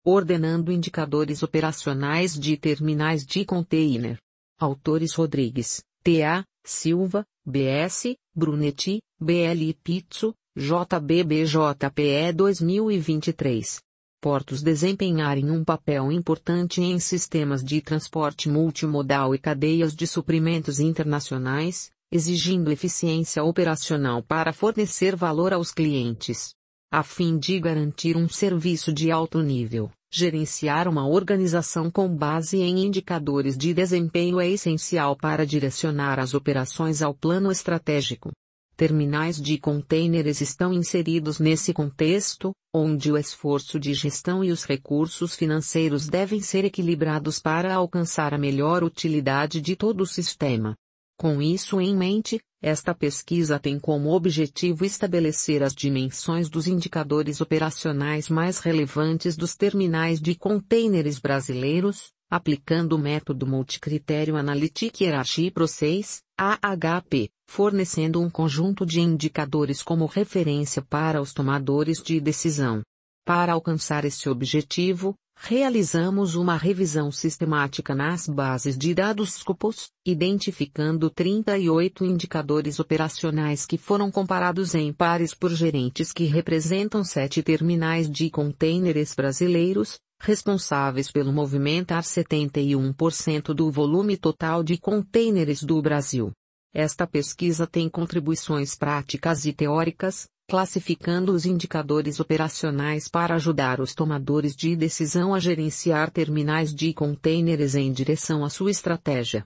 ordenando indicadores operacionais de terminais de container. Autores Rodrigues, T.A., Silva, B.S., Brunetti, B.L. Pizzo, JBBJPE 2023. Portos desempenharem um papel importante em sistemas de transporte multimodal e cadeias de suprimentos internacionais, exigindo eficiência operacional para fornecer valor aos clientes. A fim de garantir um serviço de alto nível, gerenciar uma organização com base em indicadores de desempenho é essencial para direcionar as operações ao plano estratégico. Terminais de contêineres estão inseridos nesse contexto, onde o esforço de gestão e os recursos financeiros devem ser equilibrados para alcançar a melhor utilidade de todo o sistema. Com isso em mente, esta pesquisa tem como objetivo estabelecer as dimensões dos indicadores operacionais mais relevantes dos terminais de contêineres brasileiros, aplicando o método Multicritério Analytic Hierarchy Process, AHP, fornecendo um conjunto de indicadores como referência para os tomadores de decisão. Para alcançar esse objetivo, realizamos uma revisão sistemática nas bases de dados Scopus, identificando 38 indicadores operacionais que foram comparados em pares por gerentes que representam 7 terminais de contêineres brasileiros, responsáveis pelo movimentar 71% do volume total de contêineres do Brasil. Esta pesquisa tem contribuições práticas e teóricas, classificando os indicadores operacionais para ajudar os tomadores de decisão a gerenciar terminais de contêineres em direção à sua estratégia.